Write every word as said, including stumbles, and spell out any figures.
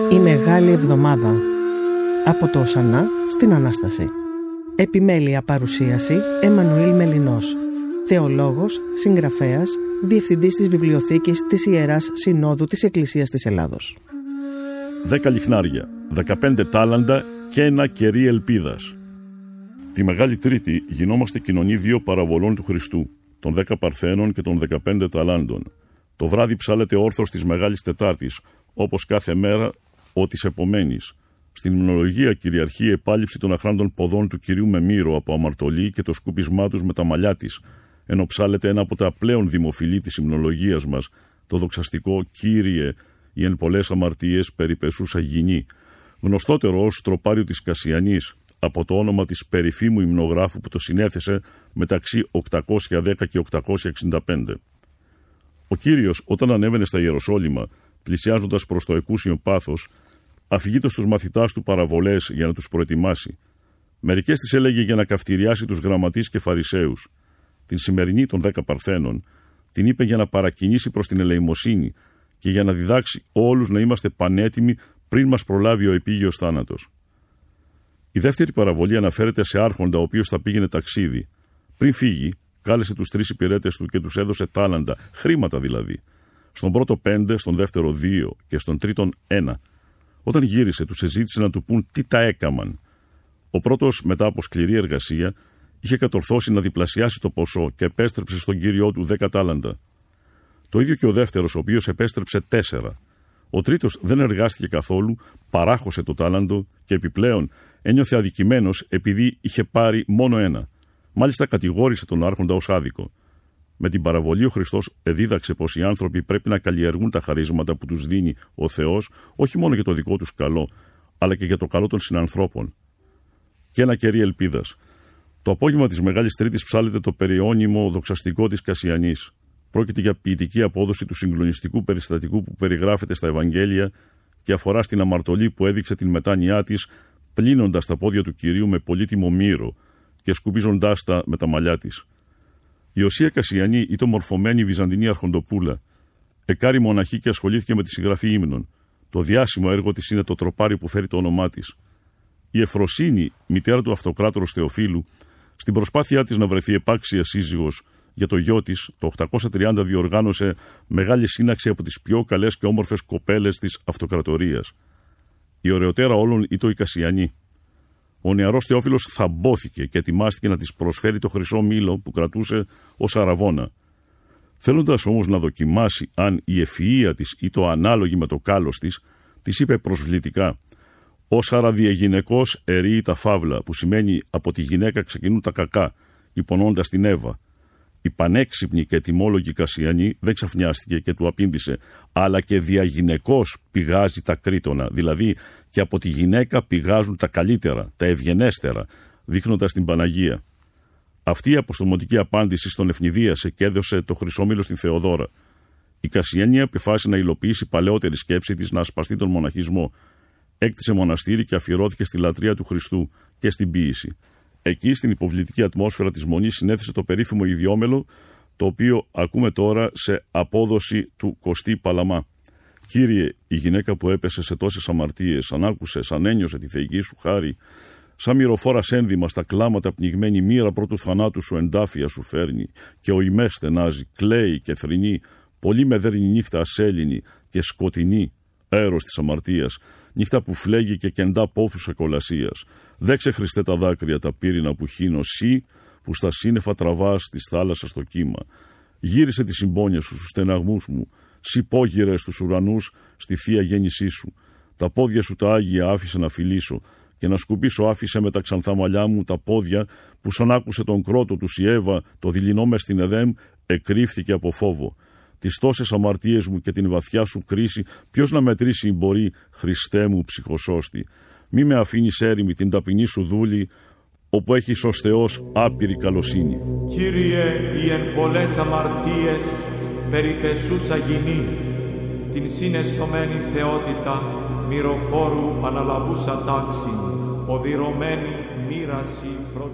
Η Μεγάλη Εβδομάδα. Από το Οσανά στην Ανάσταση. Επιμέλεια παρουσίαση Εμμανουήλ Μελινός. Θεολόγος, συγγραφέας, διευθυντής της Βιβλιοθήκης της Ιεράς Συνόδου της Εκκλησίας της Ελλάδος. Δέκα λιχνάρια, δεκαπέντε τάλαντα και ένα κερί ελπίδας. Τη Μεγάλη Τρίτη γινόμαστε κοινωνοί δύο παραβολών του Χριστού, των δέκα παρθένων και των δεκαπέντε ταλάντων. Το βράδυ ψάλεται όρθος της Μεγάλης Τετάρτης, όπως κάθε μέρα ο της επομένης. Στην υμνολογία κυριαρχεί η επάλυψη των αχράντων ποδών του Κυρίου με μύρο από αμαρτωλή και το σκούπισμά τους με τα μαλλιά της, ενώ ψάλεται ένα από τα πλέον δημοφιλή της υμνολογίας μας, το δοξαστικό «Κύριε, οι εν πολλές αμαρτίες περιπεσούσα γυνή», γνωστότερο ως τροπάριο της Κασιανής, από το όνομα της περίφημου υμνογράφου που το συνέθεσε μεταξύ οκτακόσια δέκα και οκτακόσια εξήντα πέντε. Ο Κύριος, όταν ανέβαινε στα Ιεροσόλυμα, πλησιάζοντας προς το εκούσιο πάθος, αφηγείτο στους μαθητάς του παραβολές για να τους προετοιμάσει. Μερικές τις έλεγε για να καυτηριάσει τους γραμματείς και φαρισαίους. Την σημερινή των δέκα παρθένων την είπε για να παρακινήσει προς την ελεημοσύνη και για να διδάξει όλους να είμαστε πανέτοιμοι πριν μας προλάβει ο επίγειος θάνατος. Η δεύτερη παραβολή αναφέρεται σε άρχοντα ο οποίος θα πήγαινε ταξίδι. Πριν φύγει, κάλεσε τους τρεις υπηρέτες του και τους έδωσε τάλαντα, χρήματα δηλαδή. Στον πρώτο πέντε, στον δεύτερο δύο και στον τρίτον ένα. Όταν γύρισε, τους εζήτησε να του πούν τι τα έκαμαν. Ο πρώτος, μετά από σκληρή εργασία, είχε κατορθώσει να διπλασιάσει το ποσό και επέστρεψε στον κύριό του δέκα τάλαντα. Το ίδιο και ο δεύτερος, ο οποίος επέστρεψε τέσσερα. Ο τρίτος δεν εργάστηκε καθόλου, παράχωσε το τάλαντο και επιπλέον ένιωθε αδικημένος επειδή είχε πάρει μόνο ένα. Μάλιστα κατηγόρησε τον άρχοντα ως άδικο. Με την παραβολή ο Χριστός εδίδαξε πως οι άνθρωποι πρέπει να καλλιεργούν τα χαρίσματα που τους δίνει ο Θεός, όχι μόνο για το δικό τους καλό, αλλά και για το καλό των συνανθρώπων. Και ένα κερί ελπίδας. Το απόγευμα της Μεγάλης Τρίτης ψάλεται το περιώνυμο δοξαστικό της Κασιανής. Πρόκειται για ποιητική απόδοση του συγκλονιστικού περιστατικού που περιγράφεται στα Ευαγγέλια και αφορά στην αμαρτωλή που έδειξε την μετάνοιά της, πλύνοντας τα πόδια του Κυρίου με πολύτιμο μύρο και σκουπίζοντάς τα με τα μαλλιά της. Η Οσία Κασιανή ήταν μορφωμένη βυζαντινή αρχοντοπούλα. Εκάρη μοναχή και ασχολήθηκε με τη συγγραφή ύμνων. Το διάσημο έργο της είναι το τροπάριο που φέρει το όνομά της. Η Εφροσύνη, μητέρα του αυτοκράτορος Θεοφύλου, στην προσπάθειά της να βρεθεί επάξια σύζυγος για το γιο της, το οκτακόσια τριάντα διοργάνωσε μεγάλη σύναξη από τις πιο καλές και όμορφες κοπέλες της αυτοκρατορίας. Η ωραιότερα όλων ήταν η Κασιανή. Ο νεαρός Θεόφιλος θαμπόθηκε και ετοιμάστηκε να της προσφέρει το χρυσό μήλο που κρατούσε ως αραβώνα. Θέλοντας όμως να δοκιμάσει αν η ευφυΐα της ή το ανάλογη με το κάλος της, της είπε προσβλητικά: «Ως αραδιεγυναικός ερεεί τα φαύλα», που σημαίνει από τη γυναίκα ξεκινούν τα κακά, υπονοώντας την Εύα. Η πανέξυπνη και ετοιμόλογη Κασιανή δεν ξαφνιάστηκε και του απήντησε: «Αλλά και διαγυναικός πηγάζει τα κρίτωνα», δηλαδή και από τη γυναίκα πηγάζουν τα καλύτερα, τα ευγενέστερα, δείχνοντας την Παναγία. Αυτή η αποστομωτική απάντηση στον ευνηδίασε και έδωσε το χρυσό μήλο στην Θεοδόρα. Η Κασιανή αποφάσισε να υλοποιήσει παλαιότερη σκέψη της να ασπαστεί τον μοναχισμό. Έκτισε μοναστήρι και αφιερώθηκε στη λατρεία του Χριστού και στην ποίηση. Εκεί, στην υποβλητική ατμόσφαιρα της Μονής, συνέθεσε το περίφημο ιδιόμελο, το οποίο ακούμε τώρα σε απόδοση του Κωστή Παλαμά. «Κύριε, η γυναίκα που έπεσε σε τόσες αμαρτίες, αν άκουσε, αν ένιωσε τη θεϊκή σου χάρη, σαν μυροφόρα ένδυμα στα κλάματα πνιγμένη μοίρα πρώτου θανάτου σου εντάφια σου φέρνει, και ο ημές στενάζει, κλαίει και θρηνεί, πολύ με δέρνει νύχτα ασέλινη και σκοτεινή, έρος της αμαρτίας, νύχτα που φλέγει και κεντά πόθους εκολασίας. Δέξε, Χριστέ, τα δάκρυα τα πύρινα που χύνω, σύ που στα σύννεφα τραβάς της θάλασσας το κύμα. Γύρισε τις συμπόνιες σου στους στεναγμούς μου, σύ πόγειρε στους ουρανούς στη θεία γέννησή σου. Τα πόδια σου τα άγια άφησε να φιλήσω και να σκουπίσω άφησε με τα ξανθά μαλλιά μου τα πόδια που σαν άκουσε τον κρότο του η Εύα, το δειλινό μες στην Εδέμ, εκρύφθηκε από φόβο. Τις τόσες αμαρτίες μου και την βαθιά σου κρίση, ποιος να μετρήσει μπορεί, Χριστέ μου ψυχοσώστη. Μη με αφήνεις έρημη την ταπεινή σου δούλη, όπου έχεις ως Θεός άπειρη καλοσύνη. Κύριε, οι εν πολλές αμαρτίες περιπεσούσα γυνή, την συναισθωμένη θεότητα μυροφόρου αναλαβούσα τάξη, οδυρωμένη μοίραση προ